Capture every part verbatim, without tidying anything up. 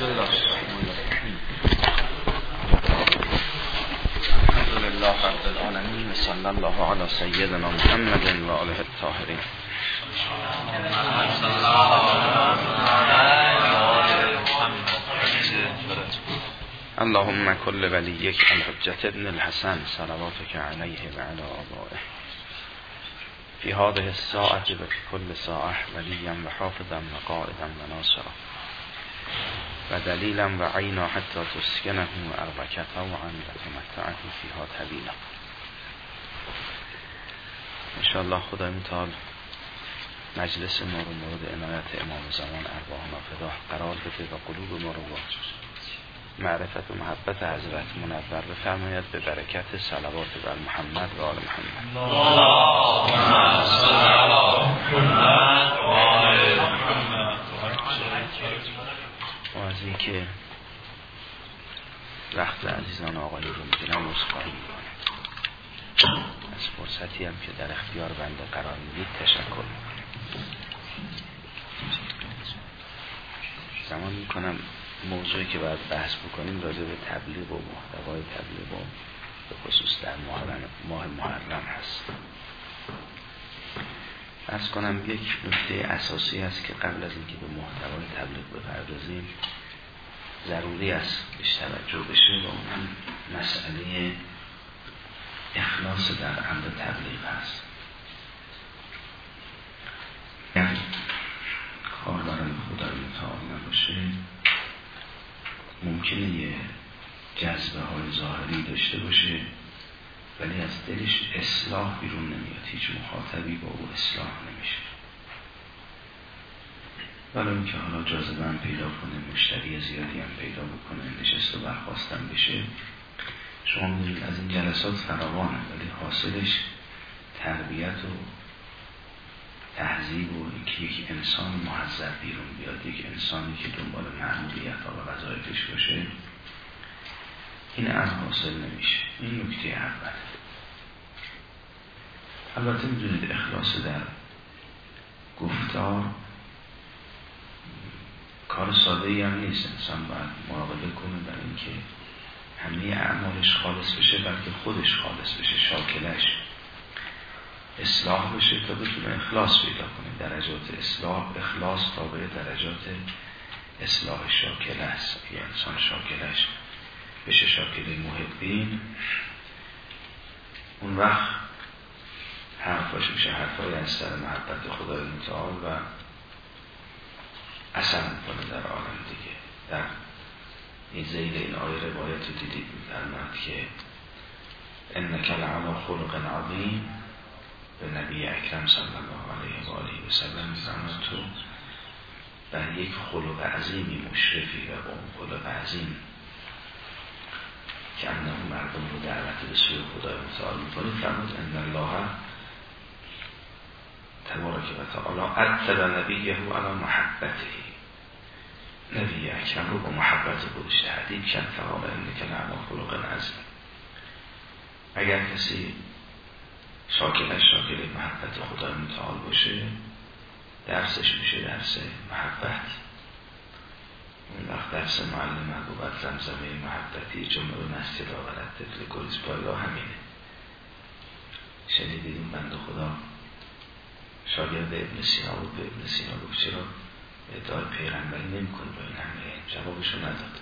الحمدلله رب العالمین و صلی الله علی سیدنا محمد و آله الطاهرین. اللهم کل ولیک الحجة ابن الحسن صلواتک علیه و علی آبائه فی هذه الساعة و فی کل ساعة ولیا و حافظا و قائدا و ناصرا و دلیلا و عینا حتی تسکنه و ارضک طوعا و تمتعه فیها طویلا. انشاءالله خدای متعال مجلس ما رو مورد عنایت امام زمان ارواحنا فداه قرار بده و قلوب ما رو با معرفت و محبت حضرت منور بفرماید به برکت صلوات بر محمد و آل محمد. اللهم صل علی محمد و آل محمد. و از این که وقت عزیزان آقایی رو میدونم عذرخواهی میکنم، از فرصتی هم که در اختیار بنده قرار میدید تشکر میکنم. زمان میکنم موضوعی که باید بحث بکنیم راجع به تبلیغ و محتوای تبلیغ و به خصوص در ماه محرم هست. عرض کنم یک نکته اساسی است که قبل از اینکه به محتوای تبلیغ بپردازیم ضروری است بهش توجه بشه و اون مسئله اخلاص در امر تبلیغ هست. یعنی کار برای خدای متعال نباشه، ممکنه یه جذبه های ظاهری داشته باشه ولی از دلش اصلاح بیرون نمیاد، هیچ مخاطبی با او اصلاح نمیشه. ولی اینکه حالا جاذبه هم پیدا کنه، مشتری زیادی هم پیدا بکنه، نشست و برخواستن بشه، شما میدونید از این جلسات فراوانه ولی حاصلش تربیت و تهذیب و اینکه یک انسان مهذب بیرون بیاد، یک انسانی که دنبال مأموریت ها و وظایفش باشه، این از حاصل نمیشه. این نکته اول. البته میدونید اخلاص در گفتار کار ساده ای هم نیست. انسان باید مراقبه کنه در اینکه همه اعمالش خالص بشه، بلکه خودش خالص بشه، شاکلش اصلاح بشه تا بتونه اخلاص پیدا کنه. درجات اصلاح اخلاص تابع درجات اصلاح شاکل است. یه انسان شاکلش بشه شاکل محبین، اون وقت حرفاش میشه حرفای از سر محبت خدای متعال و اثر میکنه در عالم دیگه. در این زیل این آیه روایت رو دیدید میفرماد که انک لعلی خلق عظیم، به نبی اکرم صلی الله علیه و آله و سلم میفرماد تو بر یک خلق عظیمی مشرفی و با اون خلق عظیم که انه مردم رو دعوت به سوی خدای متعال میکنه. فرمود ان الله تبارک و تعالی عتب نبیه علی محبته، نبی اکرم رو با محبت خودش تهدید کرد. فقال انک لعلی خلق عظیم. اگر کسی شاکلش شاکل محبت خدای متعال باشه، درسش میشه درس محبت. اون وقت درس معلم محبوبت زمزمه محبتی جمعه و مسجد آورد طفل گریز پایگاه همینه. شنیدید اون بنده خدا شاگرد ابن سینا بود، به ابن سینا گفت چرا ادعای پیغمبری نمی کنی با این همه؟ جوابشو نداد.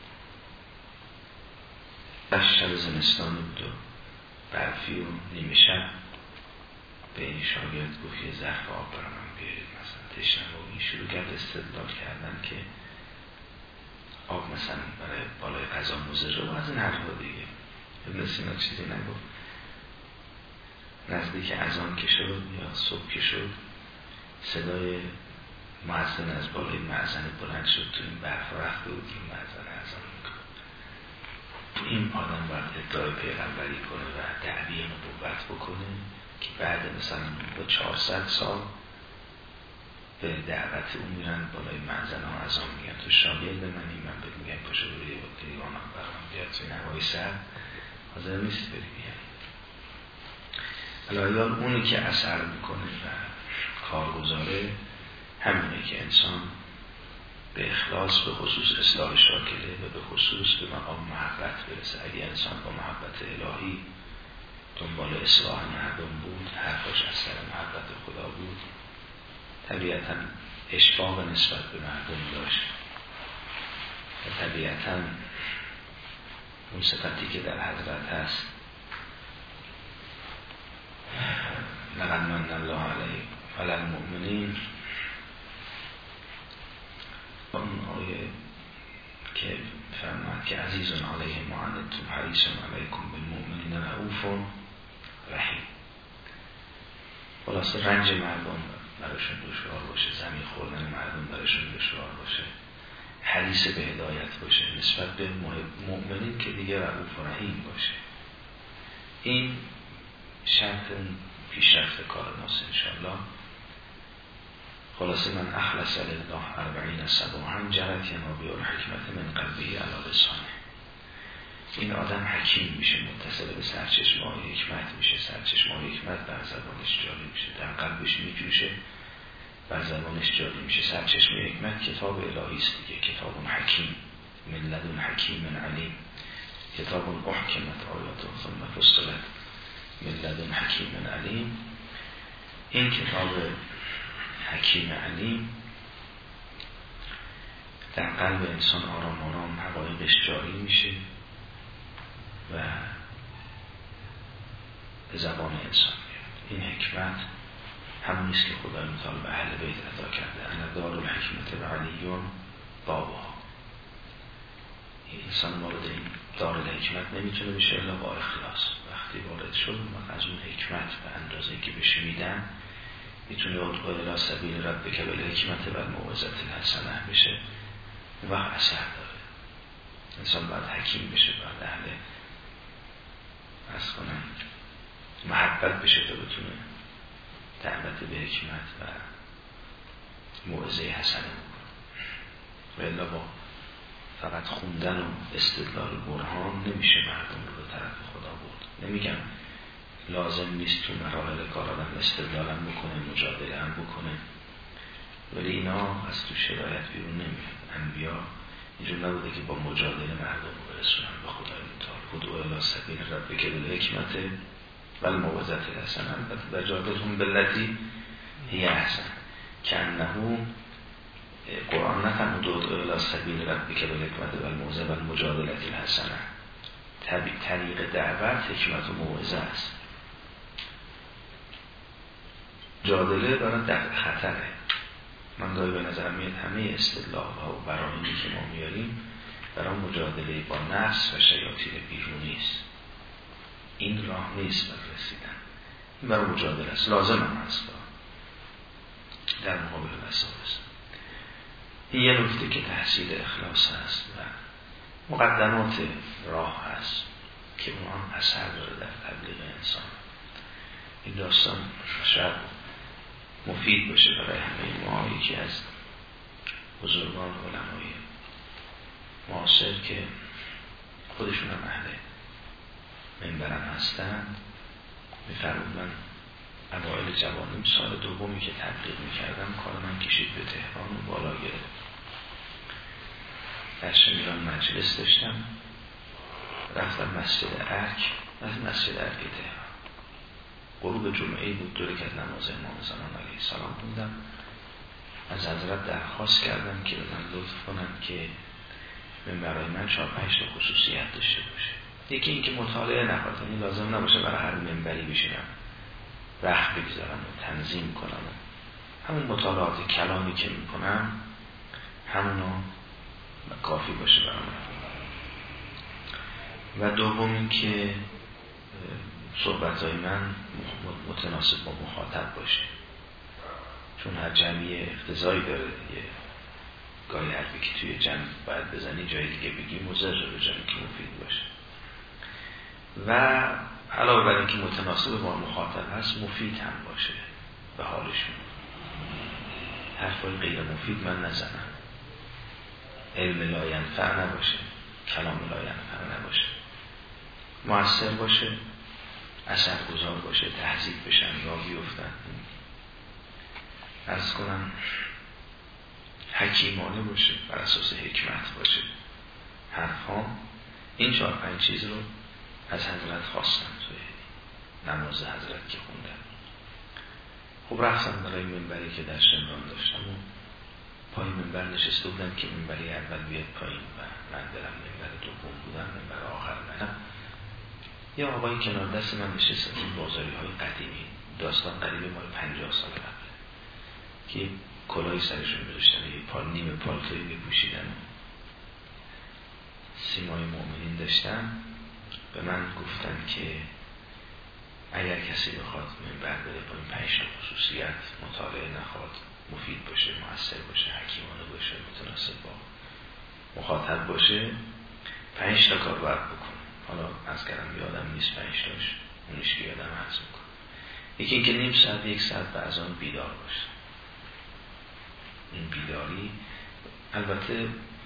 دشت شب زمستانی بود و برفی و نیمه شب به این شاگرد گفت یه ظرف آب برای من بیارید، مثلا تشنم. و این شروع کرد استدلال کردن که آب مثلا برای بالای قضا مضره و از این حرفا دیگه. ابن سینا چیزی نگفت. نزدیک اذان که شد یا صبح که شد، صدای مؤذن از بالای مأذن بلند شد. تو این برف رفته بود این مأذن اذان میکنه. این آدم باید ادعای پیغمبری کنه و دعوی نبوت بکنه که بعد مثلا با چهارصد سال به دعوت اون میرن بالای مأذن ها اذان میگن تو شاگرد منی، من بهت میگم پاشو بری با دیوانم برام بیاد توی نوای سر، حاضر نیست بری بیاری. الایال اونی که اثر میکنه و کارگزاره همینه که انسان به اخلاص، به خصوص اصلاح شاکله و به خصوص به مقام محبت برسه. اگه انسان با محبت الهی دنبال اصلاح مردم بود، حرفاش از سر محبت خدا بود، طبیعتاً اشفاق نسبت به مردم داشت و طبیعتاً اون صفتی که در حضرت هست، لقد من الله علیه علی المؤمنین، اون آیه که فرمود که عزیز علیه ما عنتم حریص علیکم بالمؤمنین رؤوف رحیم. خلاصه رنج مردم براشون دشوار باشه، زمین خوردن مردم براشون دشوار باشه، حریص به هدایت باشه نسبت به مؤمنین که دیگه رؤوف و رحیم باشه. این شرط پیشرفت کار ماست انشاءالله. خلاصه من اخلص لله اربعین صباحا جرت ینابی الحکمت من قلبه علی لسانه. این آدم حکیم میشه، متصل به سرچشمه های حکمت میشه، سرچشمه های حکمت بر زبانش جاری میشه، در قلبش میجوشه، بر زبانش جاری میشه. سرچشمه حکمت کتاب الهی است دیگه، کتاب حکیم من لدن حکیم علیم، کتاب احکمت آیات ثم فصلت من لدن حکیم علیم. این کتاب حکیم علیم در قلب انسان آرام آرام حقایقش جاری میشه و به زبان انسان میاد. این حکمت همونیست که خدای متعال به اهل بیت عطا کرده، انا دار الحکمت و علیون بابا. این انسان وارد این دار الحکمت نمیتونه بشه الا با اخلاص. وقتی وارد شد و از اون حکمت به اندازه که بشه میدن میتونه ادعو الی سبیل ربک بالحکمت و الموعظة الحسنه بشه، اون وقت اثر داره. انسان باید حکیم بشه، باید اهل از کنم محبت بشه تا بتونه دعوت به حکمت و موعظه حسنه بکنه. و الا با فقط خوندن و استدلال برهان نمیشه مردم رو به طرف خدا برد. نمیگم لازم نیست تو مراحل کار آدم استدلال هم بکنه، مجادله هم بکنه، ولی اینا از تو شرایط بیرون نمیاد. انبیا اینجور نبوده که با مجادله مردم رو برسونن به خدای متعال. ادعو الی سبیل ربک بالحکمت و الموعظة الحسنه و جادلهم بالتی هی احسن. کانه قرآن نفهم ادعو الی سبیل ربک بالحکمت و الموعظة و المجادله الحسنه. طریق دعوت حکمت و موعظه است. جادله برای در خطره. من گاهی به نظر میاد همه استدلال ها و براهینی که ما میاریم برای مجادله با نفس و شیاطین بیرونی است. این راه نیست برای رسیدن. این برای مجادله است، لازم هم هست در مقابل وسواس. این یه نکته که تحصیل اخلاص هست و مقدمات راه هست که اون هم اثر داره در تبلیغ انسان. این داستان شاید مفید باشه برای همه ما. یکی از بزرگان علمای معاصر که خودشون هم اهل منبرم هستن می‌فرمود من اوایل جوانیم سال دومی که تبلیغ می‌کردم کار من کشید به تهران و بالا گرفت. در شمیران مجلس داشتم، رفتم مسجد ارک، از مسجد ارک تهران. غروب جمعه بود، دو رکعت نماز امام زمان علیه السلام خوندم. از حضرت درخواست کردم که به من لطف کنن که منبرای من چهار پنج تا خصوصیت داشته باشه. یکی این که مطالعه نکنم، این لازم نباشه برای هر منبری بشینم وقت بگذارم و تنظیم کنم. همون مطالعات کلامی که میکنم همونو کافی باشه برای من. و دوم این که صحبتهای من متناسب با مخاطب باشه، چون هر جمعی اقتضایی داره دیگه. گاهی حرفی که توی جمع باید بزنی جای دیگه بگی مضر به جایی که مفید باشه. و علاوه بر اینکه متناسب با مخاطب هست مفید هم باشه به حالشون. حرفای غیر مفید من نزنم، علم لا ینفع نباشه، کلام لا ینفع نباشه، مؤثر باشه، اثرگذار باشه، تهذیب بشن، راه بیفتن. عرض کنم حکیمانه باشه، بر اساس حکمت باشه. حرفام این چهار پنج چیز رو از حضرت خواستم توی نماز حضرت که خوندم. خب رفتم برای منبری که در شمران داشتم و پای منبر نشسته بودم که منبری اول بیاد پایین و من برم منبر دوم بودم، منبر آخر منم. یه آقایی کنار دست من نشست، این بازاری های قدیمی، داستان قدیمی مال پنجاه سال قبل، که کلاهی سرشون می‌ذاشتن، یه پال نیم پالتویی بپوشیدن و سیمای مؤمنین داشتن. به من گفتن که اگر کسی بخواد منبر بره با این پنج تا خصوصیت، مطالعه نخواد، مفید باشه، مؤثر باشه، حکیمانه باشه، متناسب با مخاطب باشه، پنج تا کار باید بکنه. حالا از کردم یادم نیست پنج تاش، اونش که یادم عرض میکنم. یکی اینکه نیم ساعت یک ساعت بعد از آن بیدار باشه. این بیداری البته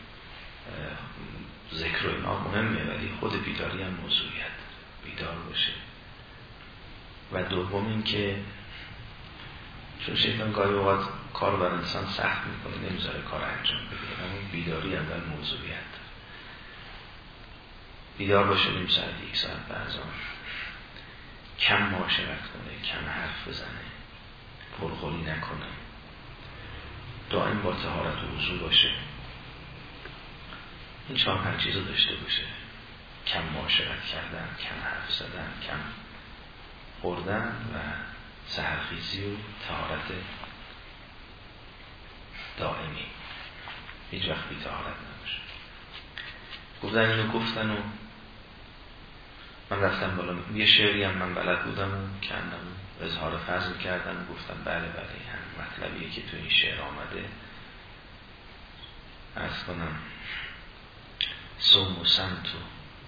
ذکر و اینا مهمه، ولی خود بیداری هم موضوعیت، بیدار باشه. و دوم این که چون شیطان گاهی اوقات کار بر انسان سخت میکنه، نمیذاره کار انجام بده، اما بیداری اول موضوعیت، بیدار باشه نیم ساعت یک ساعت بعد از آن، کم معاشرت کنه، کم حرف بزنه، پرخوری نکنه، دائم با طهارت و وضو باشه. این چهار پنج چیز رو داشته باشه: کم معاشرت کردن، کم حرف زدن، کم خوردن و سحرخیزی و طهارت دائمی، هیچ وقت بی طهارت نباشه. گفتن اینو گفتن و من رفتم بالا. یه شعری هم من بلد بودم و کندم و اظهار فضل کردم و گفتم بله بله هم مطلبیه که تو این شعر آمده. عرض کنم صوم و سمت و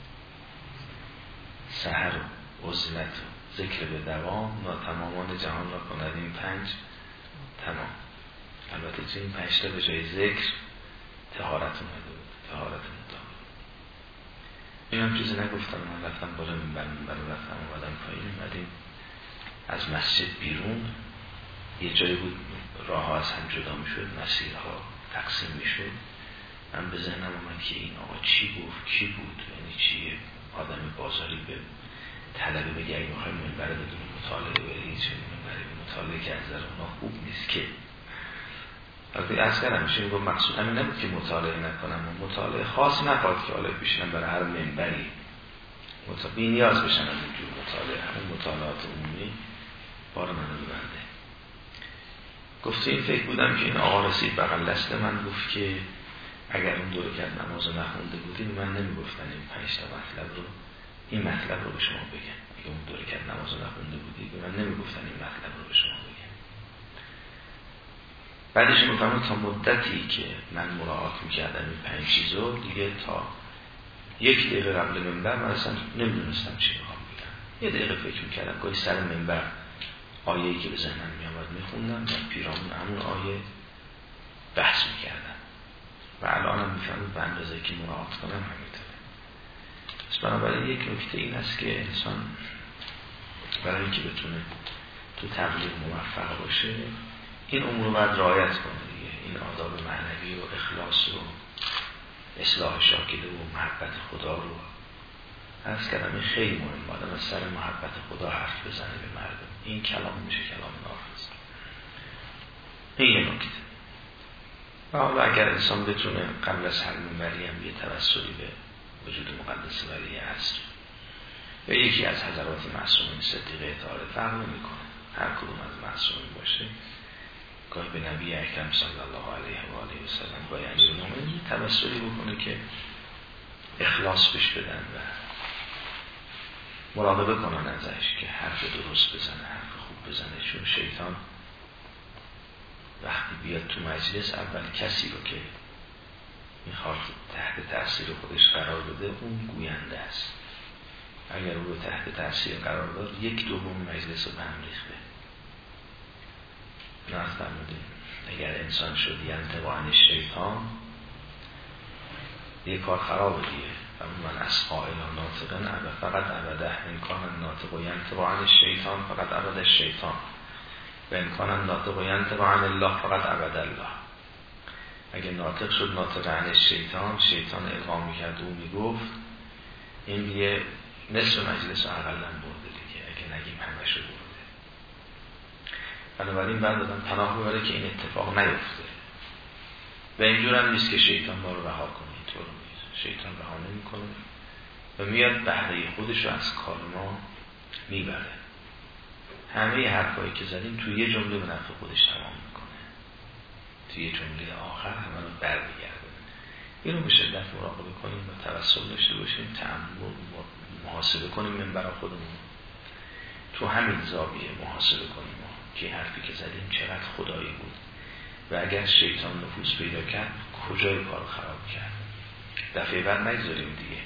سحر و عزلت و ذکر به دوام ناتمامان جهان را کند این پنج تمام. البته چه این پنج تا به جای ذکر طهارت اومده بود، طهارت مدام. این هم چیزی نگفتم. من رفتم بالا منبر منبر رفتم اومدم پایین، اومدیم از مسجد بیرون. یه جایی بود راه ها از هم جدا می شد، مسیرها تقسیم می شد. من به ذهنم اومد که این آقا چی گفت، کی بود، یعنی چیه آدم بازاری به طلبه بگه اگه بخوایم منبر بدون مطالعه برید، چه منبر مطالعه که از در اونا خوب نیست که. البته از کردم میشه میگم مقصود همین نبود که مطالعه نکنم و مطالعه خاص نخواد که حالا بشنم برای هر منبری بی نیاز بشن از اینجور مطالعه، همون مطالعات عمومی بار منو ببنده. گفته این فکر بودم که این آقا رسید بغل دست من گفت که اگر اون دو رکعت نماز نخونده بودیم من نمیگفتن این پنج تا مطلب رو، این مطلب رو به شما بگم. اگه اون دو رکعت نماز نخونده بودید من نمیگفتن این مطلب رو به شما بگم. بعدش میفهمم تا مدتی که من مراعات میکردم این پنج چیزو، دیگه تا یک دقیقه قبل منبر من اصلا نمیدونستم چی میخوام بگم. یه دقیقه فکر میکردم، گاهی سر منبر آیه‌ای که به ذهنم میامد میخوندم و پیرامون همون آیه بحث میکردم و الان هم میفهمم به اندازه که مراعات کنم همینطوره. پس بنابراین یک نکته این است که انسان برای اینکه بتونه تو تبلیغ موفق باشه این امور رو باید رعایت کنه دیگه. این آداب معنوی و اخلاص و اصلاح شاکله و محبت خدا رو عرض کردم. این خیلی مهم، آدم از سر محبت خدا حرف بزنه به مردم. این کلام میشه کلام نافذ. این یه نکته. و حالا اگر انسان بتونه قبل از هر منبری هم یه توسلی به وجود مقدس ولی عصر یا یکی از حضرات معصومین صدیقه اطهار فرق نمی‌کنه، هر کدوم از معصومین باشه، گاهی به نبی اکرم صلی الله علیه و آله و سلم گاهی امیرالمومنین توسلی بکنه که اخلاص بهش بدن و مراقبه کنن ازش که حرف درست بزنه، حرف خوب بزنه. چون شیطان وقتی بیاد تو مجلس اول کسی رو که میخواد تحت تأثیر خودش قرار بده اون گوینده است. اگر او رو تحت تأثیر قرار داد یک دوم مجلس رو به هم ریخته. نه فرمودیم اگر انسان شد ینطق عن الشیطان یک کار خرابه دیگه. من از قائل ناطقن فقط عبده انکان ناطق و ینطق عن الشیطان فقط عبده الشیطان و انکان ناطق و ینطق عن الله فقط عبده الله. اگه ناطق شد ناطق عن شیطان، شیطان القا میکرد و میگفت، این دیگه نصف مجلس اقلا برده دیگه، اگه نگیم همه شو برده. بنابراین بعد دادم پناه ببره که این اتفاق نیفته و اینجور هم نیست که شیطان ما رو رها کنه، اینطور نیست، شیطان رها نمی کنه و میاد بهره خودش رو از کار ما میبره. همه حرفایی که زدیم توی یه جمله به نفع خودش تمام میکنه، توی یه جمله آخر همه رو بر میگرده. اینو به شدت مراقبه کنیم و توسل داشته باشیم، تأمل محاسبه کنیم من برای خودمون، تو همین زاویه محاسبه کنیم که حرفی که زدیم چقدر خدایی بود و اگر شیطان نفوذ پیدا کرد کجای کار خراب کرد. دفعه بعد نگذاریم دیگه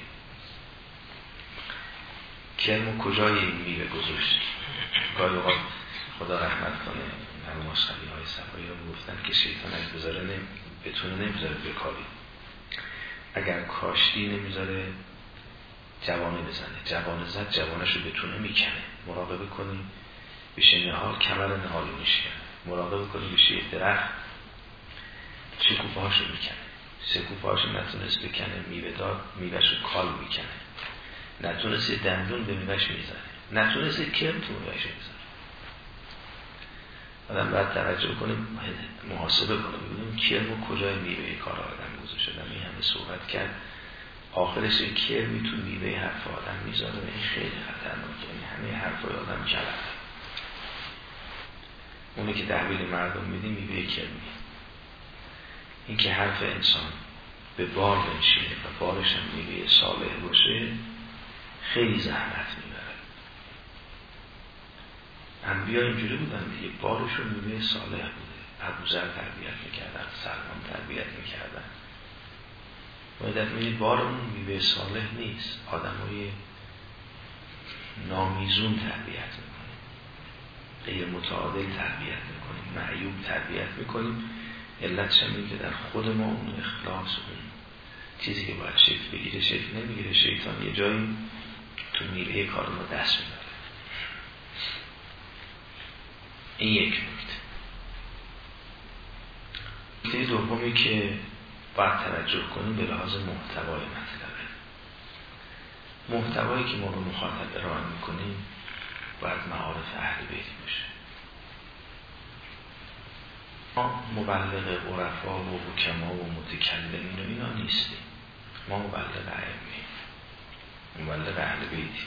کرمو کجای این میوه گذاشت. گاهی اوقات خدا رحمت کنه مرحوم خلیل های صفایی رو گفتن که شیطان اگه بذاره نمی... بتونه نمیذاره بکاری، اگر کاشتی نمیذاره جوانه بزنه، جوانه زد جوانش رو بتونه میکنه. مراقبه کنیم بشه نهال کمر نهال رو میشکنه، مراقبه کنیم بشه یک درخت شکوفه هاشو میکنه، شکوفه هاشو نتونست بکنه میوه دار میوهش رو کال میکنه، نتونست دندون به میوهش میزنه، نتونست کرم تو میوهش میزنه. آدم باید توجه کنیم، محاسبه کنیم ببینیم کرم و کجای میوه کار آدم گذاشته. آدم این همه صحبت کرد آخرش کرمی تو میوه حرف آدم میذاره و این خیلی خطرناکه. این همه حرفای آدم کلمه، اونی که تحویل مردم میده میوه کرمی. این که حرف انسان به بار بنشینه و بارش هم میوه صالح باشه خیلی زحمت میبره. انبیا اینجوری بودن دیگه، بارشون میوه صالح بوده. ابوذر تربیت میکردن، سلمان تربیت میکردن. باید میبینید بارمون میوه صالح نیست، آدمای نامیزون تربیت میکنیم، غیر متعادل تربیت میکنیم، معیوب تربیت میکنیم. علت شمید که در خود ما اون اخلاص، اون چیزی که باید شکل بگیره شکل نمیگیره. شیطان یه جایی تو میوه کار ما دست میبره. این یک نکته. نکته دومی که باید توجه کنیم به لحاظ محتوای مطلبه. محتوایی که ما رو مخاطب ارائه میکنیم باید معارف اهل بیت باشه. ما مبلغ عرفا و حکما و متکلمین و اینا نیستیم. ما مبلغ ائمه، مبلغ اهل بیتی،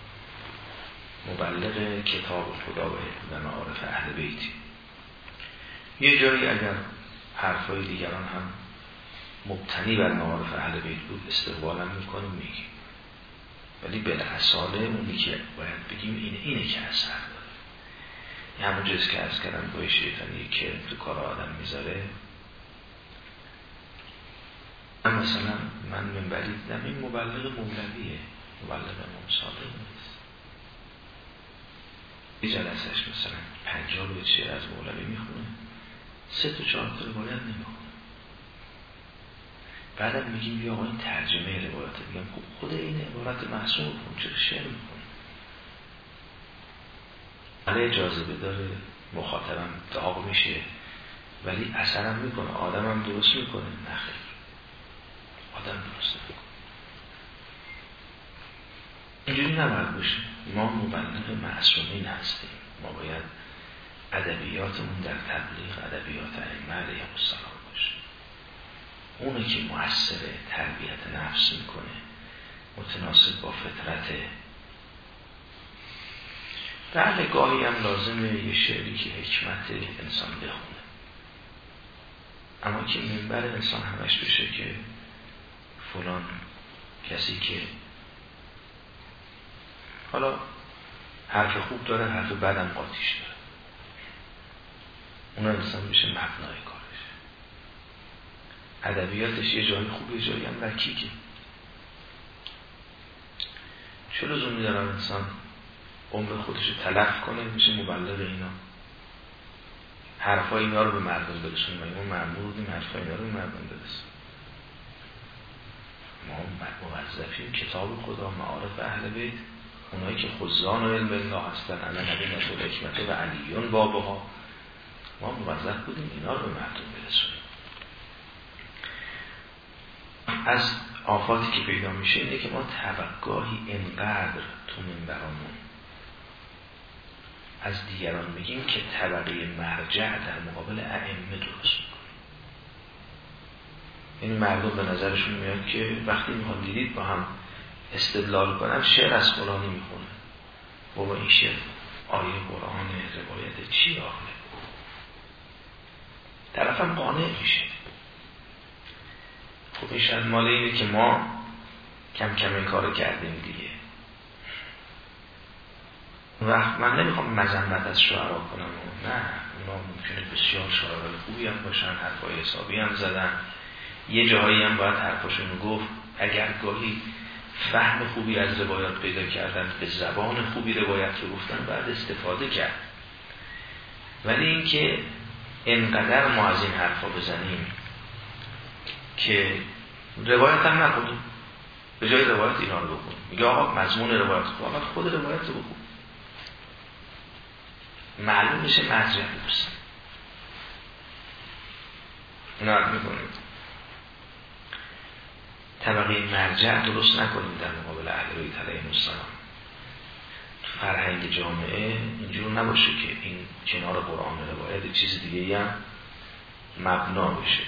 مبلغ کتاب خدا و معارف اهل بیتی. یه جایی اگر حرفای دیگران هم مبتنی بر معارف اهل بیت بود استقبالم میکنیم میگیم، ولی بالاصاله اونی که باید بگیم اینه اینه که اثر داره. همون جز که از کردم باید شیطانی که تو کار آدم میذاره. من مثلا من منبری دیدم این مبلغ مولویه، مبلغ امام صادق نیست. یه جلسش مثلا پنجاه بیت شعر از مولوی میخونه، سه تا چهار تا روایت نمیخونه. بعدم میگیم بیا آقا این ترجمه روایت، میگم خب خود این عبارت معصوم کن، چرا شعر میکنه؟ علیه جاذبه داره، مخاطبم داغ میشه ولی اثرم میکنه، آدمم درست میکنه. نخیر، آدم درست میکنه. اینجوری نباید باشه. ما مبلغ معصومین هستیم. ما باید ادبیاتمون در تبلیغ ادبیات ائمه علیهم السلام باشه. اونه که مؤثره، تربیت نفس میکنه، متناسب با فطرته. بله گاهی هم لازمه یه شعری که حکمت انسان بخونه، اما که منبر انسان همش بشه که فلان کسی که حالا حرف خوب داره حرف بدم قاطیش داره، اون انسان بشه مبنای کارش. ادبیاتش یه جایی خوبه، یه جایی هم رکیکه. چه لزومی دارم انسان عمر خودش رو تلف کنه میشه مبلغ اینا، حرفای اینا رو به مردم برسونه؟ ما ما مأمور بودیم حرفای اینا رو به مردم برسونه. ما موظفیم کتاب خدا، معارف اهل بیت، اونایی که خزان و علم الله هستن، انا نبینت و حکمت و علیون بابها، ما موظف بودیم اینا رو به مردم برسونیم. از آفاتی که پیدا میشه اینه که ما طبقگاهی انقدر تو منبرامون از دیگران میگیم که طبقه مرجع در مقابل ائمه درست میکنیم. این مردم به نظرشون میاد که وقتی میخوان دیدید با هم استدلال کنن شعر از فلانی میخونه، بابا این شعر آیه قرآن روایت چی آخره، طرفم قانع میشه. خب این شاید مال اینه که ما کم کم این کار کردیم دیگه. وقت من نمیخوام مذمت از شعرا کنم و نه، اونا ممکنه بسیار شعرهای خوبی هم باشن، حرفای حسابی هم زدن، یه جاهایی هم باید حرفاشون گفت. اگر گاهی فهم خوبی از روایات پیدا کردن، به زبان خوبی روایت رو گفتن، بعد استفاده کرد. ولی این که انقدر ما از این حرفا بزنیم که روایت هم نکنیم، به جای روایت اینا رو بکنیم، میگه آقا مضمون روایت خوب، آقا خود روایت رو بخون، معلوم میشه مرجع درست. اینا رو میکنیم طبقه مرجع درست نکنیم در مقابل اهل بیت علیهم السلام. تو فرهنگ جامعه اینجور نباشه که این کنار قرآن و روایت چیز دیگه هم مبنا بشه.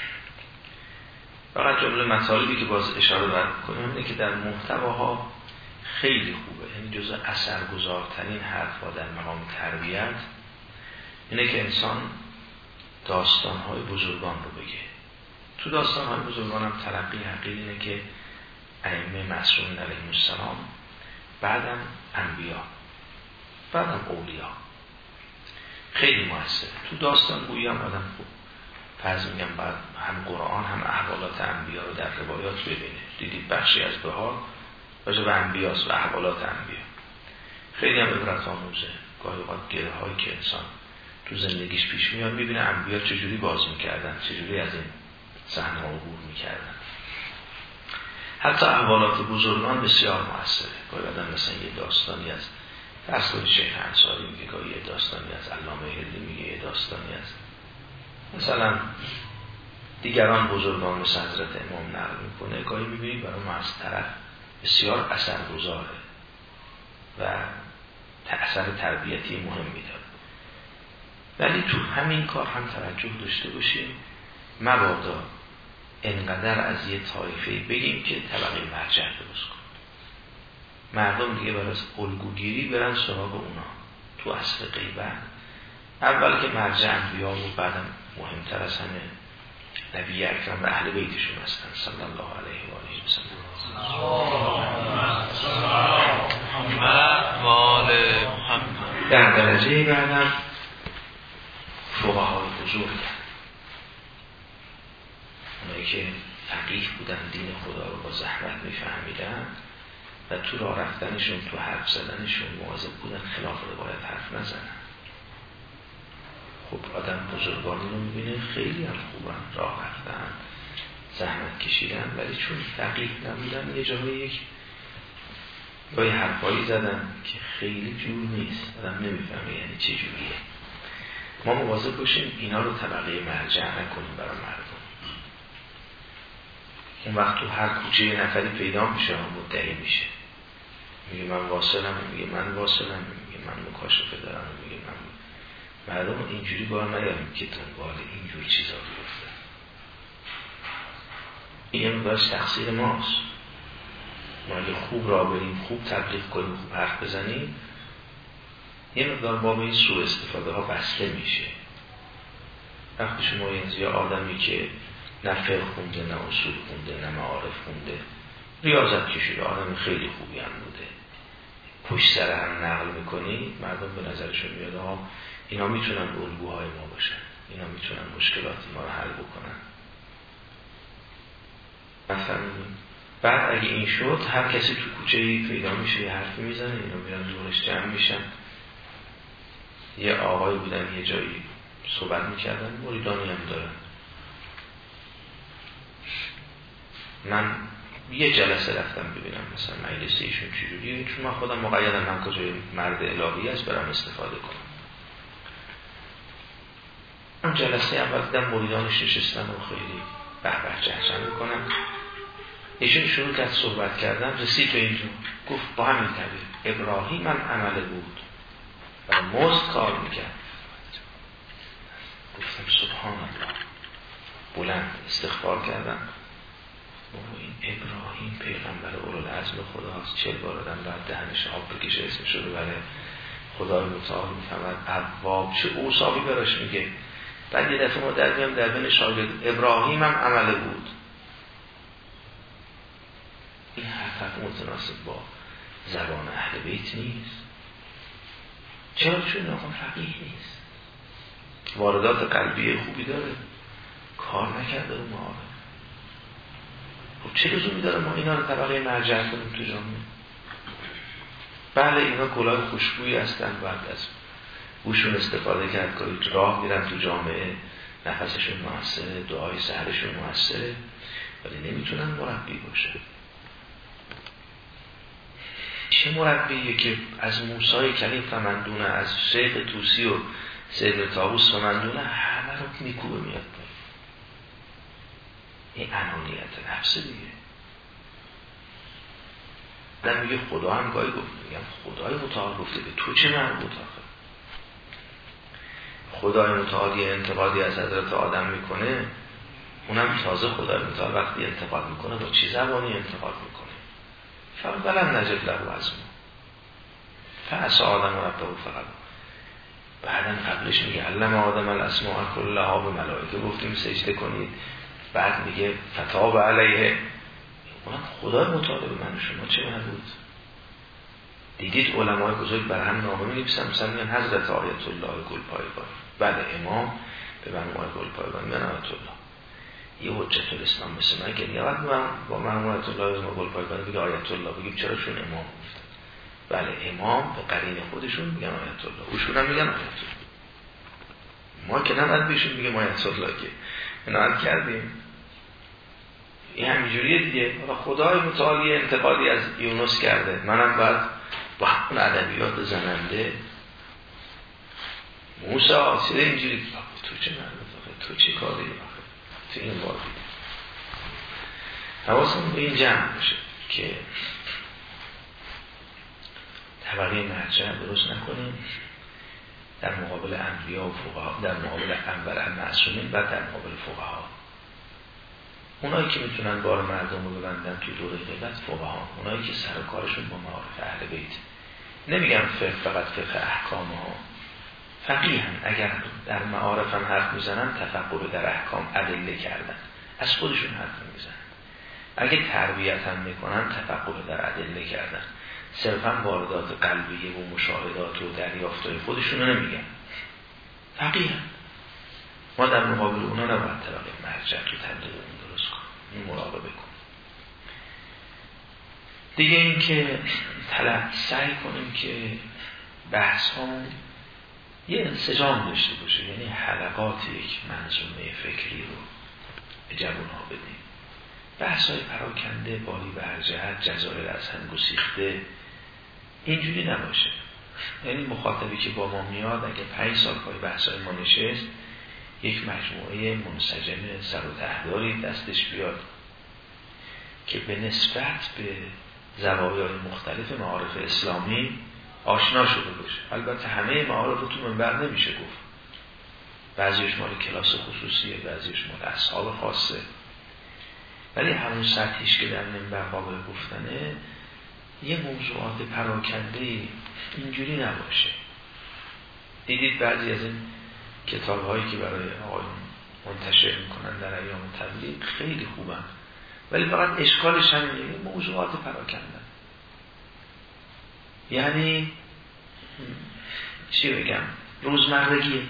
فقط جمله مطالبی که باز اشاره باید کنیم اینه که در محتواها خیلی خوبه، یعنی جزء اثرگذارترین حرفا در مقام تربیت اینه که انسان داستانهای بزرگان رو بگه. تو داستانهای بزرگان هم تلقی حقیقی اینه که ائمه معصومین علیهم السلام، بعدم انبیا، بعدم اولیا، خیلی موثر. تو داستان گویی هم آدم خوب فرض میگم بعد هم قرآن هم احوالات انبیا رو در روایات ببینه. دیدید بخشی از بهار راجع به انبیاست و احوالات انبیا، خیلی هم عبرت آموزه. گاهی اوقات گره هایی که انسان تو زندگیش پیش میاد میبینه انبیا چجوری باز میکردن، چجوری از این صحنه عبور میکردن. حتی احوالات بزرگان بسیار موثره. گاهی آدم مثلا یه داستانی از فرض کنید شیخ انصاری میگه، گاهی یه داستانی از علامه هندی میگه، یه داستانی از مثلا دیگران بزرگان مثل حضرت امام نقل میکنه. گاهی میبینید برای ما از طرف بسیار اثرگذاره و اثر تربیتی مهم میداد. ولی تو همین کار هم توجه داشته باشیم مبادا انقدر از یه طایفه بگیم که طبقه مرجع درست کن، مردم دیگه برای الگوگیری برن سراغ اونا. تو اصل غیبت اول که مرجع انبیا و بعدم مهمتر از همه نبی اکرم و اهل بیتشون هستن صلی الله علیه و آله و سلم. در درجه بعدم فقهای بزرگ، اونایی که فقیه بودن، دین خدا رو با زحمت میفهمیدن و تو راه رفتنشون، تو حرف زدنشون مواظب بودن خلاف روایت حرف نزنن. خب آدم بزرگانی رو میبینه خیلی هم خوبن، راه رفتن، زحمت کشیدن، ولی چون فقیه نبودن یه جایی یک گاهی حرفایی زدن که خیلی جور نیست، آدم نمیفهمه یعنی چه جوریه. ما مواظب باشیم اینا رو طبقه مرجع نکنیم برای مردم. اون وقت تو هر کوچه یه نفری پیدا میشه و مدعی میشه، میگه من واصلم، میگه من واصلم، میگه من مکاشفه دارم، میگه من. مردم اینجوری بار نیاریم که دنبال اینجور چیزا بیفته. این هم باید تقصیر ماست. ما اگه خوب را بریم، خوب تبلیغ کنیم، خوب حرف بزنیم، یه مقدار باب این سوء استفاده ها بسته میشه. وقتی شما یه آدمی که نه فقه خونده، نه اصول خونده، نه معارف خونده، ریاضت کشیده، آدم خیلی خوبی هم بوده، پشت سر هم نقل میکنی، مردم به نظرشون میاد آقا اینا میتونن الگوهای ما باشن، اینا میتونن مشکلات ما رو حل بکنن. مثلا بعد اگه این شد هر کسی تو کوچه‌ای پیدا میشه یه حرفی میزنه، اینا میرن دورش جمع میشن. یه آقای بودن یه جایی صحبت میکردن، مریدانی هم دارن. من یه جلسه رفتم ببینم مثلا مجلس ایشون چجوریه، چون من خودم مقیدم من کجای مرد الهی است برام استفاده کنم. من جلسه اول دیدم مریدانش نشستن و خیلی به به جهجه میکنن. ایشون شروع کرد صحبت کردن، رسید به اینجا گفت با همین تعبیر ابراهیم هم عمل بود و مزد کار میکرد. گفتم سبحان الله، بلند استغفار کردم. بابا این ابراهیم پیغمبر اولوالعزم خداست، چل بار آدم باید دهنش آب بکشه اسمش رو ببره، خدای متعال میفهمد عواب چه اوصافی براش میگه. بعد یه دفعه ما در میام در بین شاگرد ابراهیم هم عمله بود. این حرف متناسب با زبان اهل بیت نیست. چرا؟ چون آقا فقیه نیست، واردات قلبی خوبی داره، کار نکرده رو معارف. خب چه لزومی داره ما اینا رو طبقه مرجع کنیم تو جامعه؟ بله اینا کلاه خوشبویی هستن، بعد از بوشون استفاده کرد که راه میرن تو جامعه، نفسشون موثره، دعای سحرشون موثره، ولی نمیتونن مربی باشه. چه مربیه که از موسی کلیم فمندونه، از شیخ توسی و سید طاووس فمندونه، همه رو میکوبه میاد باید. این انانیت نفس دیگه. در میگه خدا هم گاهی گفت، میگم خدای متعال گفته به تو چه مربوط آخه؟ خدای متعال یه انتقادی از حضرت آدم میکنه، اونم تازه خدای متعال وقتی انتقاد میکنه با چه زبانی انتقاد میکنه؟ فبلم نجد له عزم فعصى آدم ربه فقط. بعدا قبلش میگه علم آدم الاسماء کلها به ملائکه، گفتیم سجده کنید. بعد میگه فتاب علیه، اونم خدای متعال به من شما چه مربوط؟ دیدید علمای بزرگ بر هم نامه می‌نویسن، مثلا میگن حضرت آیت الله گلپایگانی. بله امام به مرحوم گلپایگانی میگن آیت الله. یه حجت الاسلام مثل من که نیابت من با مرحوم آیت الله گلپایگانی بگه آیت الله، بگیم چرا؟ چون امام گفتن. بله امام به قرین خودشون میگن آیت الله، اوشون هم میگن آیت الله. ما که نمید بهشون بگیم آیت الله که عنایت کردیم. این همینجوریه دیگه. خدای متعالی انتقادی از یونس کرده، منم باید با اون ادبیات زننده موسی چه اینجوری تو چه مرد تو چه کاری آخه تو این وادی. حواسمون به این جمع بشه که طبقه مرجع درست نکنیم در مقابل انبیا و فقها، در مقابل انبر معصومین و در مقابل فقها. اونایی که میتونن بار مردم رو ببندن توی دوره غیبت فقها، اونایی که سر و کارشون با معارف اهل بیت. نمیگم فقه فقط فقه احکام ها، فقیه هم اگر در معارف هم حرف میزنن تفقه در احکام ادله کردن، از خودشون حرف میزنن. اگه تربیت هم میکنن تفقه در ادله کردن، صرفا واردات قلبیه و مشاهدات و دریافتای خودشون رو نمیگن. فقیه هم. ما در مقابل اونا نباید طبقه مرجع تو تبلیغمون درست کنیم، این مراقبه کن. دیگه این که طلب سعی کنیم که بحث ها یه انسجام داشته باشه، یعنی حلقات یک منظومه فکری رو به جوان ها بدیم. بحث های پراکنده، بالی به هر جهت، جزایر از هم گسیخته اینجوری نباشه. یعنی مخاطبی که با ما میاد اگه پنج سال پای بحث های ما نشست، یک مجموعه منسجم سر و تهداری دستش بیاد که به نسبت به زوایای مختلف معارف اسلامی آشنا شده باشه. البته همه معارف رو تو منبر نمیشه گفت، بعضیش مال کلاس خصوصیه، بعضیش مال اصحاب خاصه، ولی همون سطحیش که در منبر قابل گفتنه یه موضوعات پراکنده اینجوری نباشه. دیدید بعضی از این کتاب هایی که برای آقایون منتشر میکنن در ایام تبلیغ خیلی خوبن، ولی فقط اشکالش همینه، موضوعات پراکنده. یعنی چی بگم، روزمرگیه.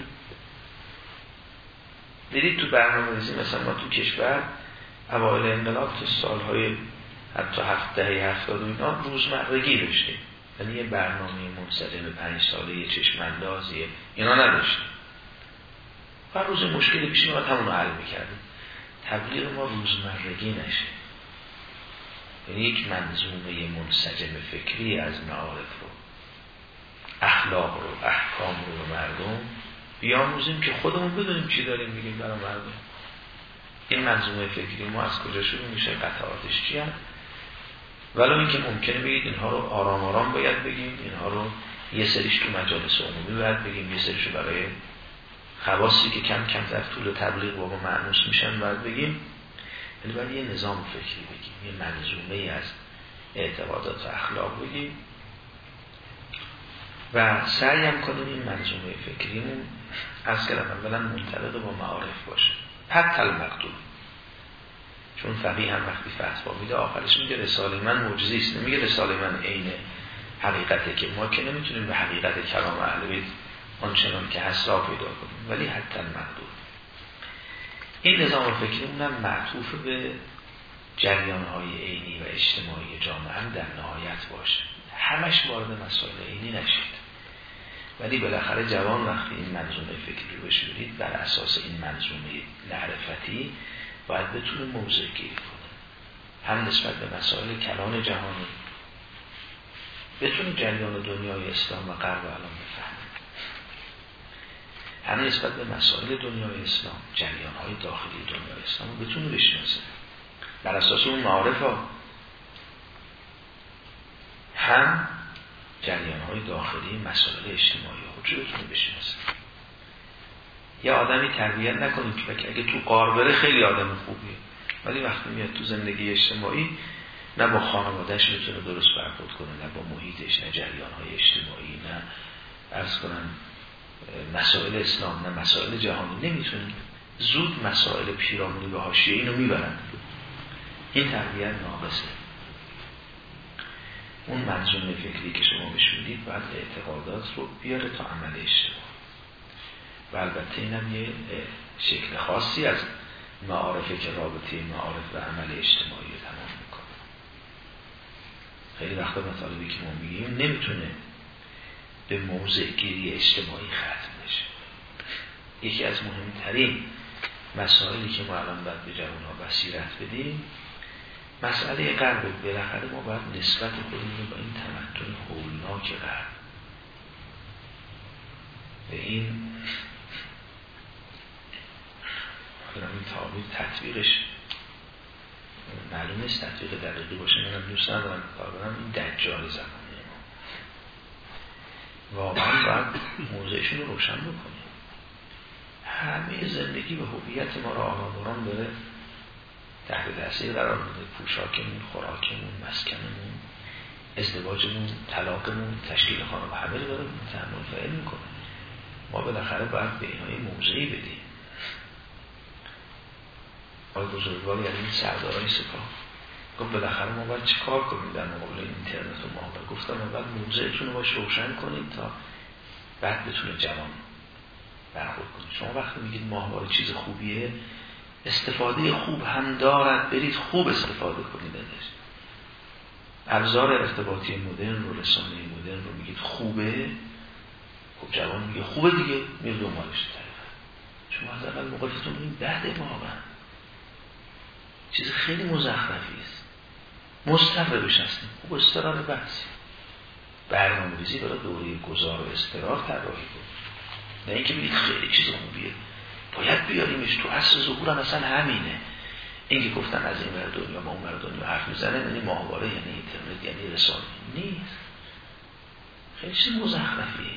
دیدید تو برنامه ریزی مثلا ما تو کشور اوایل انقلاب تو سالهای حتی هفت دهه هفتاد و اینا روزمرگی داشتیم، یعنی یه برنامه منسجم پنج ساله، یه چشم‌اندازیه اینا نداشتیم. هر روز مشکلی پیش میاد همون رو حل میکردیم. تبلیغ ما روزمرگی نشه، یعنی یک منظومه منسجم فکری از معارف رو، اخلاق رو، احکام رو به مردم بیاموزیم که خودمون بدونیم چی داریم میگیم برای مردم. این منظومه فکری ما از کجا شروع میشه، قطعاتش چی هست؟ ولو اینکه ممکنه بگید اینها رو آرام آرام باید بگیم، اینها رو یه سریش تو مجالس عمومی باید بگیم، یه سریش رو برای خواصی که کم کم در طول تبلیغ با ما معنوس میشن باید بگیم. ولی باید یه نظام فکری بگیم، یه منظومه ای از اعتقادات و اخلاق بگیم و سعی هم کنیم این منظومه فکریمون از کلام اولا منطبق با معارف باشه. حتی المقدور، چون فقیه هم وقتی فتوا میده آخرش میگه رساله من معجزه است، نمیگه رساله من عین حقیقته، که ما که نمیتونیم به حقیقت کلام اهل بیت آنچنان که هست را پیدا کنیم، ولی حتی المقدور. این نظام فکری اونم معطوف به جریان‌های عینی و اجتماعی جامعه هم در نهایت باشه، همش وارد مسائل عینی نشید، ولی بالاخره جوان وقتی این منظومه فکری رو بشورید بر اساس این منظومه معرفتی باید بتونه موضع گیری کنه، هم نسبت به مسائل کلان جهانی بتونه جریان دنیای اسلام و غرب الان بفهمه، هم نسبت به مسائل دنیای اسلام جریان‌های داخلی دنیای اسلام رو بتونه بشناسه بر اساس اون معارف ها، هم جریان‌های داخلی مسائل اجتماعی ها رو بتونه بشناسه. یه آدمی تربیت نکنید که اگه تو غار بره خیلی آدم خوبیه، ولی وقتی میاد تو زندگی اجتماعی نه با خانواده‌اش میتونه درست برخورد کنه، نه با محیطش، نه جریان‌های اجتماعی، نه عرض کنم مسائل اسلام، نه مسائل جهانی، نمیتونه. زود مسائل پیرامونی به حاشیه اینو میبرن. این تربیت ناقصه. اون منظومه فکری که شما بهش میدید باید اعتقادات رو بیاره تا عمل اشتباه، و البته اینم یه شکل خاصی از معارفه که رابطه معارف و عمل اجتماعی رو تمام میکنه. خیلی وقتا مطالبی که ما میگیم نمیتونه به موضع گیری اجتماعی ختم بشه. یکی از مهمترین مسائلی که ما الان باید به جوان‌ها بصیرت بدیم مسئله غرب. بالاخره ما باید نسبت خودمون رو با این تمدن هولناک غرب، به این این تعبیر تطبیقش معلوم نیست تطبیق دقیقی باشه، منم دوست ندارم کار کنم، این دجال زمانه ما واقعا باید موضعشون رو روشن بکنیم. همه زندگی و هویت ما رو آمادوران داره تحت تاثیر قرار میده، پوشاکمون، خوراکمون، مسکنمون، ازدواجمون، طلاقمون، تشکیل خانواده، همه رو داره تحمل فعل میکنه. ما بالاخره باید به اینها موضعی بدیم. آقای بزرگواری از این سردارای سپاه گفت بالاخره ما باید چه کار کنیم در مقابل اینترنت و ماهواره. گفتم ما باید موضعتون رو باش روشن کنید تا بعد بتونه جوان برخورد کنید. شما وقتی میگید ماهواره چیز خوبیه، استفاده خوب هم دارد، برید خوب استفاده کنید ازش. ابزار ارتباطی مدرن رو، رسانه مدرن رو میگید خوبه، خب جوان میگه خوبه دیگه، میره دنبالش طریقه. شما از اول موقعیتون ببینید بعد ما چیز خیلی مزخرفی است. مستقر بشستیم خوب استرار بحث برنامه ریزی برای دوره گذار و استرار طراحی کنید، نه اینکه بگید خیلی چیز خوبیه باید بیاریمش تو عصر ظهور هم اصلا همینه. اینکه گفتن از این ور دنیا با اون ور دنیا حرف میزنه یعنی ماهواره، یعنی اینترنت، یعنی رسانه، نیست. خیلی چیز مزخرفیه.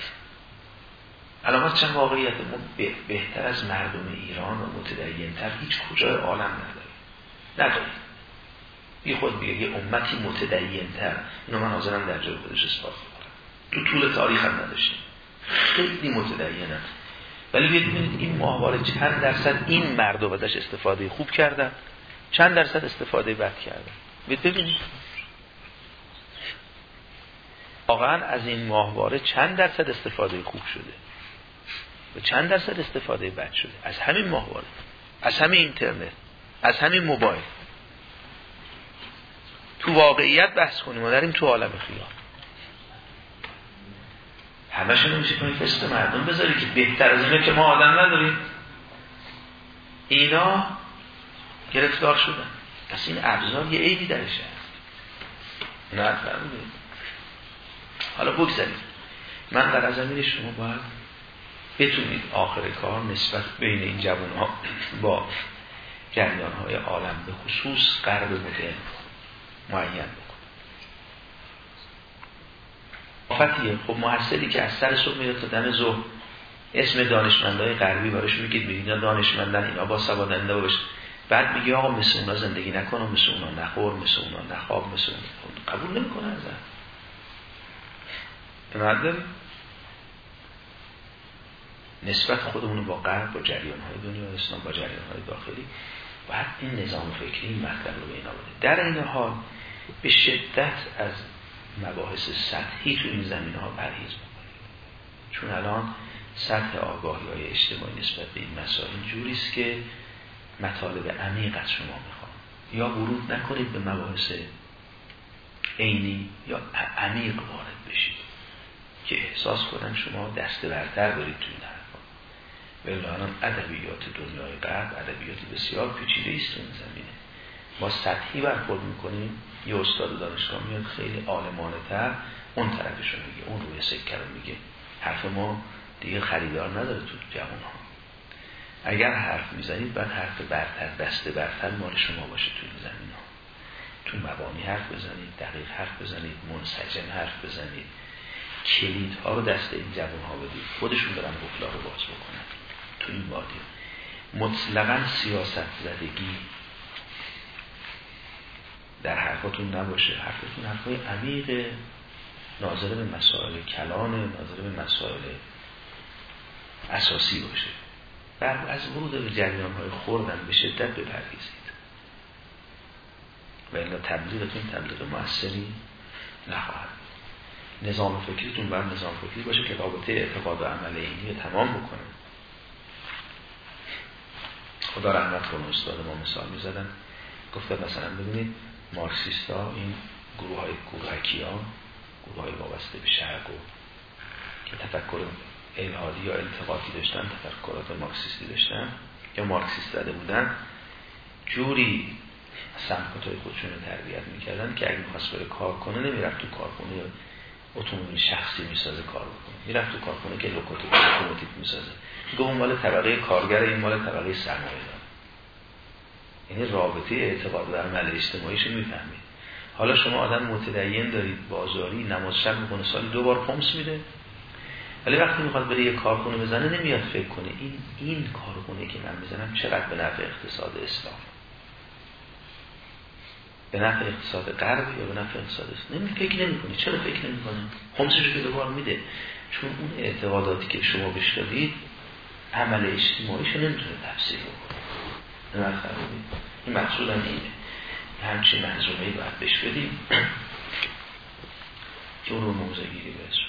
علامت چند واقعیت ما بهتر از مردم ایران و متدین‌تر هیچ کجای عالم نداریم. نداریم. بی خود میگه یه امتی متدین‌تر، اینو من حاضرم در جای خودش اثبات کنم. تو طول تاریخ هم نداشتیم. خیلی متدینن. ولی ببینید این ماهواره چند درصد این مردم ازش استفاده خوب کردن، چند درصد استفاده بد کردن. ببینید واقعا از این ماهواره چند درصد استفاده خوب شده و چند درصد استفاده بد شده از همین ماهواره، از همین اینترنت، از همین موبایل. تو واقعیت بحث کنیم، ما داریم تو عالم خیال. همشون نمیشه کنید فست مردم بذاری که بهتر از اینه که ما آدم نداریم. اینا گرفتار شدن. پس این ابزار یه عیبی درش هست. نه فرمودید. حالا بگذارید. من در زمین شما باید بتونید آخر کار نسبت بین این جوان ها با جریان‌های عالم به خصوص غرب مدرن معین بکنه. آفتیه. خب محصلی که از سر صبح میاد تا دم ظهر اسم دانشمندای غربی براش میگید میگید اینا دانشمندن، اینا با سوادنده باش، بعد میگه آقا مثل اونا زندگی نکنم، مثل اونا نخور، مثل اونا نخواب، مثل اونا قبول نمیکنه ازن. امید داریم نسبت خودمون با غرب، با جریان‌های دنیا اسلام، با جریان‌های داخلی، باید این نظام فکری این مطلب رو به اینا بده. در این حال به شدت از مباحث سطحی تو این زمینه‌ها پرهیز بکنید، چون الان سطح آگاهی‌های اجتماعی نسبت به این مسائل جوریست که مطالب عمیق از شما میخوان. یا ورود نکنید به مباحث عینی یا عمیق وارد بشید که احساس کنن شما دست برتر دارید تو این حرفا. ولی الان ادبیات دنیای غرب ادبیات بسیار پیچیده است تو این زمینه. ما سطحی برخورد میکنیم، یه استاد دانشگاه میاد خیلی عالمانه تر اون طرفشو میگه، اون روی سکه رو میگه. حرف ما دیگه خریدار نداره تو جوان‌ها. اگر حرف میزنید باید حرف برتر، دست برتر مال شما باشه تو این زمین‌ها. تو مبانی حرف بزنید، دقیق حرف بزنید، منسجم حرف بزنید، کلیدها رو دست این جوان‌ها بدید، خودشون برن قفلا رو باز بکنن. تو این وادی مطلقاً سیاست زدگی در حرفاتون نباشه. حرفتون حرفای عمیق ناظر به مسائل کلان، ناظر به مسائل اساسی باشه. بعد از ورود به جریان‌های خوردن به شدت بپرهیزید و الا تبلیغتون تبلیغ مؤثری نخواهد. نظام فکریتون بر نظام فکری باشه که رابطه اعتقاد و عمل اینی تمام بکنه. خدا رحمت کنه استاد ما مثال می‌زدن، گفتن مثلا ببینید مارکسیستا این گروه‌های گروهکیان، گروه‌های وابسته به شرق و که تفکر الحادی یا انتقادی داشتن، تفکرات مارکسیستی داشتن یا مارکسیست زده بودن، جوری سمت‌های خودشون رو تربیت می‌کردن که اگه می‌خواست بره کار کنه نمی‌رفت تو کارخونه یا اتومبیل شخصی می‌سازه کار بکنه، می‌رفت تو کارخونه که لوکوموتیو می‌سازه. میگه اون مال طبقه کارگر، این مال طبقه سرمایه‌دار. یعنی رابطه اعتقاد و عمل اجتماعیشو می‌فهمید. حالا شما آدم متدین دارید، بازاری، نماز شب می‌کنه، سالی دو بار خمس میده، ولی وقتی میخواد بره یه کارخونه بزنه نمیاد فکر کنه این این کارخونه که من میزنم چقدر به نفع اقتصاد اسلام، به نفع اقتصاد غرب یا به نفع اقتصاد اسلام. نمی فکر نمی‌کنه. چرا فکر نمی‌کنه؟ خمسش که دوبار میده، چون اون اعتقاداتی که شما بهش دادید عمل اجتماعیش نمیتونه تفسیر بکنه. نمی‌فهمید. این مقصود هم اینه. همچین منظومه‌ای باید بهش بدیم که اون رو موضع گیری بشه.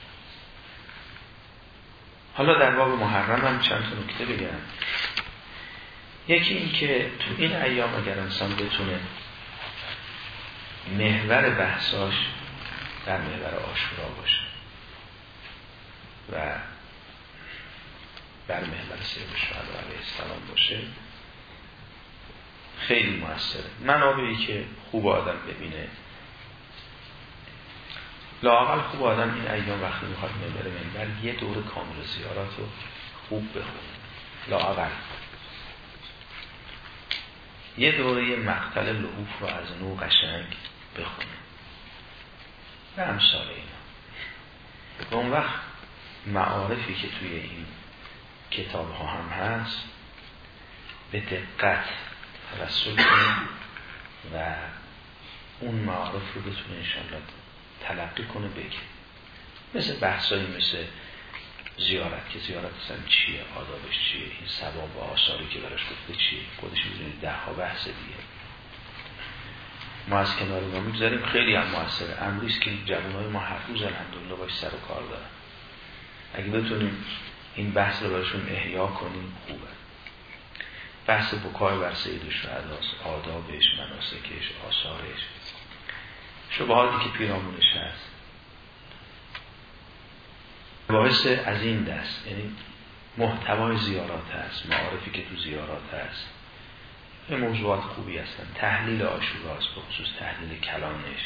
حالا در باب محرم هم چند تا نکته بگم. یکی این که تو این ایام اگر انسان بتونه محور بحثاش در محور عاشورا باشه و بر محور سید الشهدا علیه السلام باشه خیلی موثره. منابعی که خوب آدم ببینه، لااقل خوب آدم این ایام وقتی میخواد بره منبر یه دور کامل زیارات رو خوب بخونه، لااقل یه دوره مقتل لحوف رو از نو قشنگ بخونه و امثال اینا. و اون وقت معارفی که توی این کتاب ها هم هست به دقت توسل کنه و اون معارف رو بتونه انشاءالله تلقی کنه بگه. مثل بحثایی مثل زیارت که زیارت اصلا چیه، آدابش چیه، این ثواب و آثاری که براش گفته چیه، خودش میدونید ده ها بحث دیگه. ما از کنار ما میگذاریم، خیلی هم موثره. امریست که جوانای ما هر روز الحمدلله باش سر و کار دارن. اگه بتونیم این بحث رو براشون احیا کنیم خوبه. بحث بکای بر سید الشهدا، آدابش، مناسکش، آثارش، شبهاتی که پیرامونش هست، باعث از این دست، یعنی محتوای زیارات هست، معارفی که تو زیارات هست، این موضوعات خوبی هستن. تحلیل عاشوراست، به خصوص تحلیل کلانش،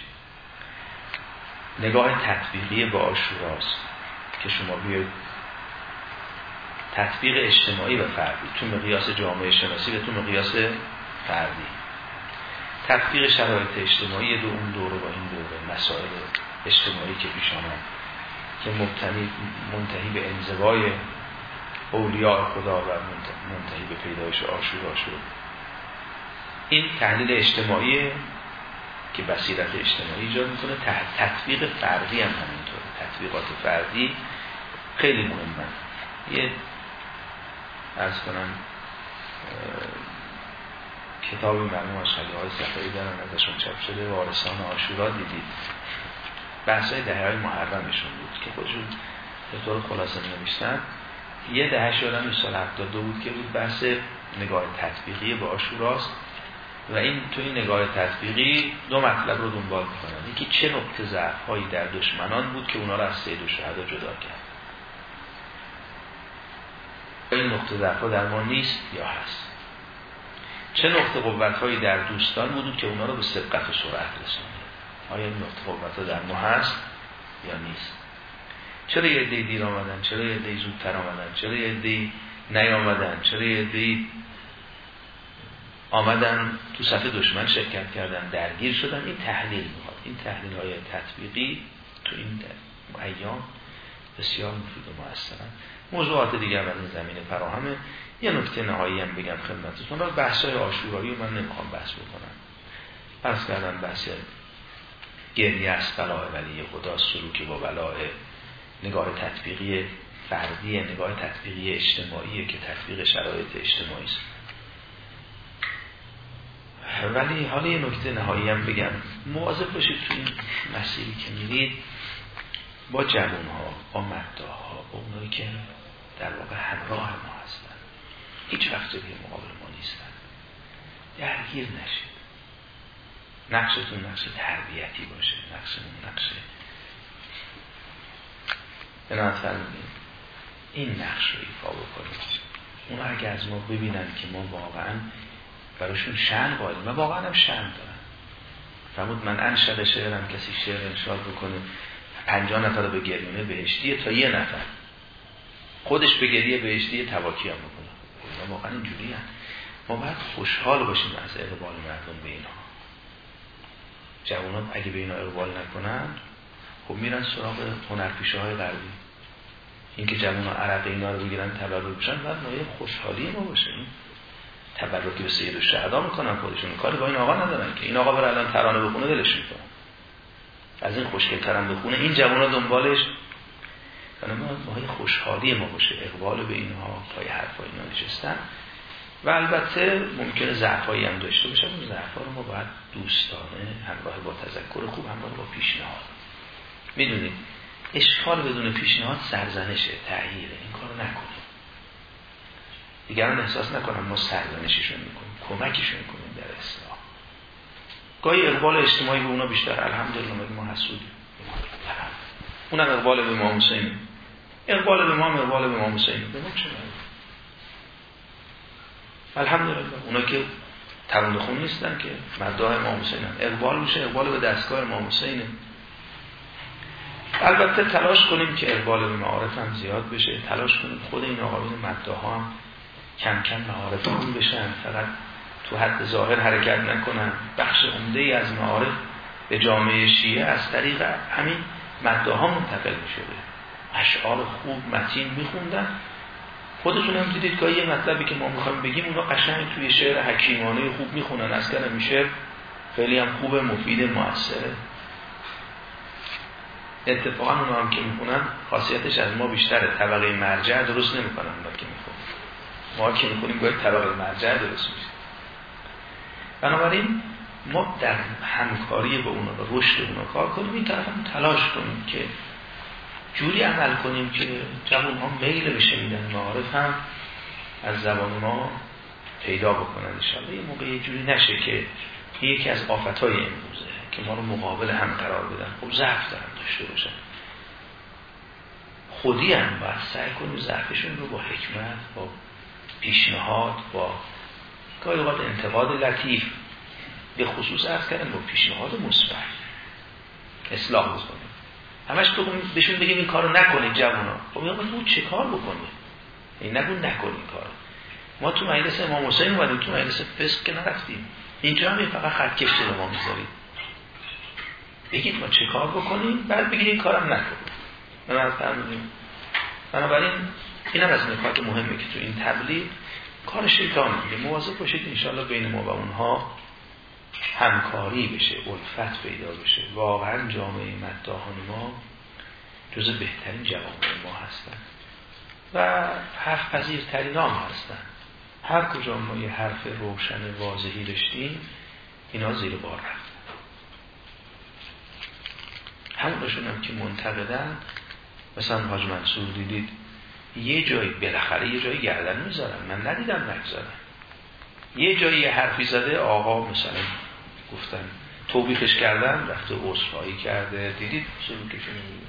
نگاه تطبیقی به عاشوراست که شما بیاید تطبیق اجتماعی و فردی، تو مقیاس جامعه شناسی و تو مقیاس فردی. تطبیق شرایط اجتماعی دو اون دوره با این دوره، مسائل اجتماعی که پیش آمد که مبتنی منتهی به انزوای اولیاء خدا و منتهی به پیدایش عاشورا شد. این تحلیل اجتماعی که بصیرت اجتماعی ایجاد میکنه. تطبیق فردی هم همینطوره. تطبیقات فردی خیلی مهمه. یه عرض کنم کتابی مرحوم آشغالی های صفایی دارن ازشون چاپ شده، وارثان عاشورا، دیدید بحثای دهه‌های محرمشون بود که خودشون به طور خلاصه نوشتن. یه دهه شدن دو سال هفتاد و دو بود که بود بحث نگاه تطبیقی به عاشوراست و این تو این نگاه تطبیقی دو مطلب رو دنبال می‌کنن. یکی چه نقطه ضعف‌هایی در دشمنان بود که اونا رو از سید الشهدا جدا کرد. این نقطه ضعف‌ها در ما نیست یا هست؟ چه نقطه قوت‌هایی در دوستان بود که اونا رو به سبقت و سرعت رسوند؟ آیا این نقطه قوت‌ها در ما هست یا نیست؟ چرا یه عده‌ای دیر آمدن؟ چرا یه عده‌ای زودتر آمدن؟ چرا یه عده‌ای نیامدن؟ چرا یه عده‌ای آمدن تو صف دشمن شرکت کردن، درگیر شدن؟ این تحلیل می‌خواد. این تحلیل‌های تطبیقی تو این ایام بسیار مفید و مؤثرن. موضوعات دیگه هم از این زمینه فراهمه. یه نکته نهایی هم بگم خدمتتون، را بحث‌های عاشورایی رو من نمی‌خوام بحث بکنم. عرض کردم بحث گریه از بلاء ولی خدا، سلوک با بلاء، نگاه تطبیقی فردی، نگاه تطبیقی اجتماعی که تطبیق شرایط اجتماعی است. ولی حالا یه نکته نهایی هم بگم، مواظب باشید تو این مسیری که میرید با جوان‌ها، با مداها، با اونایی که در واقع همراه ما هستن، هیچ وقت به مقابل ما نیستن، درگیر نشید. نقشتون نقش تربیتی باشه، نقشمون نقش بنابراین فرمودیم این نقش رو ایفا بکنیم. اونا اگه از ما ببینن که ما واقعا براشون شأن قائلیم، من واقعا هم شأن دارم. فرمود من انشد شعرم، کسی شعر انشاد بکنه پنجاه نفر به گریونه بهشتیه تا یه نفر خودش به گریه بهشتیه تواکی هم بکنه. اونا واقعا اینجوری هم. ما باید خوشحال باشیم از اقبال مردم به اینا. جوانان اگه به اینا اقبال نکنن خب میرن سراغ هنرپیشه های غربی. این که جوانان عرق اینا رو بگیرن تبرک بشن باید نایب خوشحالی ما باشه. تبرکی به سید الشهدا میکنن خودشون، کاری با این آقا ندارن که این آقا بره الان ترانه بخونه دلش میکنه، از این خوشگل ترانه بخونه این جوانا دنبالش. یعنی ما باید خوشحالی ما باشه، اقبال به اینها، پای حرفای اینا نشستن. و البته ممکنه ضعفایی هم داشته باشه، اون ضعفا رو ما باید دوستانه همراه با تذکر خوب، همراه با پیشنهاد. میدونید اشکال بدون پیشنهاد سرزنشه، تغییره. این کارو نکنیم. دیگران احساس نکنم ما سرزنششون میکنیم، کمکشون میکنیم در اصلاح. گاهی اقبال اجتماعی به اونا بیشتر، الحمدلله مگه ما حسودیم؟ اونم اقبال به امام حسین، اقبال به امام، اقبال به امام حسین. به ما چه الحمدلله اونا که ترانه خون نیستن که مداح امام حسین هم. اقبال میشه، اقبال به دستگاه امام حسینه. البته تلاش کنیم که اقبال به معارف هم زیاد بشه، تلاش کنیم خود این آقایون مداح هم کم کم معارف خون بشن، فقط تو حد ظاهر حرکت نکنن. بخش عمده‌ای از معارف به جامعه شیعه از طریق همین مداح ها منتقل میشه. اشعار خوب متین میخوندن. خودتون هم دیدید که یه مطلبی که ما میخوایم بگیم اونا قشنگ توی شعر حکیمانه خوب میخونن. از کنه میشه خیلی هم خوب، مفید، موثره. اتفاقا اونا هم که میخونن خاصیتش از ما بیشتره، طبقه مرجع درست نمیکنن اونا که میخونن. ما که میخونیم باید طبقه مرجع درست میشه. بنابراین ما در همکاری با اونا و رشد اونا کار کنیم، این طرف هم تلاش کنیم که جوری عمل کنیم که جوان ها میل بشه میدن معارف هم از زبان ما پیدا بکنن انشاءالله. یه موقع یه جوری نشه که یکی از آفتهای امروزه که ما رو مقابل هم قرار بدن. خب ضعف دارن داشته باشن، خودی هم باید سعی کنیم ضعفشون رو با حکمت، با پیشنهاد، با گاهی اوقات انتقاد لطیف، به خصوص عرض کردن با پیشنهاد مثبت اصلاح بکنیم. همش تو بهشون بگیم این کارو نکنید جوونا. خب میگم تو چه کار بکنی؟ این نگو نکنین کار. ما تو مجلس امام حسین اومدیم، تو مجلس فسق که نرفتیم. اینجا هم فقط خط کش جلو ما میذارید، بگید ما چه کار بکنیم، بعد بگید این کارم نکنیم. من از فرمودیم. بنابراین این هم از نکات مهمه که تو این تبلیغ کار شیطان میگه. مواظب باشید انشاءالله بین ما و اونها همکاری بشه، الفت پیدا بشه. واقعا جامعه مداحان ما جز بهترین جوامع ما هستن و حرف پذیرترین هم هستن. هر کجا ما یه حرف روشن واضحی داشتیم اینا زیر بار رفتن. همونشون هم که منتقدن، مثلا حاج منصور دیدید یه جایی بالاخره یه جایی گردن میذارن، من ندیدم نگذارن. یه جایی یه حرفی زده آقا مثلا گفتن توبیخش کردن، رفته عذرخواهی کرده، دیدید سلوکشون میگه.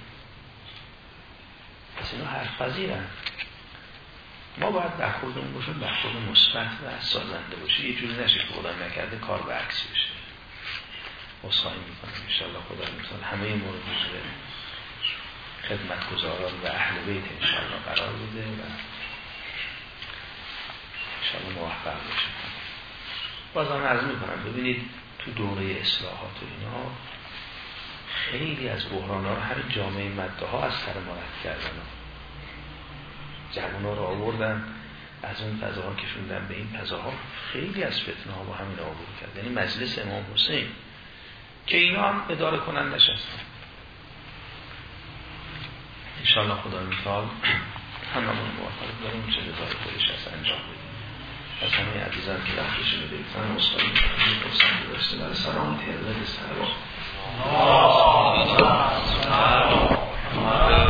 پس اینا حرف پذیرن. ما باید برخوردمون باشون برخورد مثبت و سازنده باشه، یه جوری نشه که خدا نکرده کار برعکس بشه. عذرخواهی میکنم ان شاء الله خدا میتونه همه مورد بشه خدمتگزاران و اهل بیت ان شاء الله قرار بده و ان شاء الله موفق بشه. بازم عرض میکنم ببینید تو دوره اصلاحات و اینا خیلی از بحران‌ها رو همین جامعه مداحا از سر ما رد کردن. جوان‌ها رو آوردن از اون فضاها کشوندن به این فضاها، خیلی از فتنه‌ها با همین آورد کرد. یعنی مجلس امام حسین که اینا هم اداره کنندش هستن. انشاءالله خدا می‌خواد هممون موفق داریم چه اداره خودش از انجام بدیم. از همه عزیزان که وقتشون رو بگیرن مصاحبه می‌کنیم پرسنده داشته برای سلامتی حضرت سلام.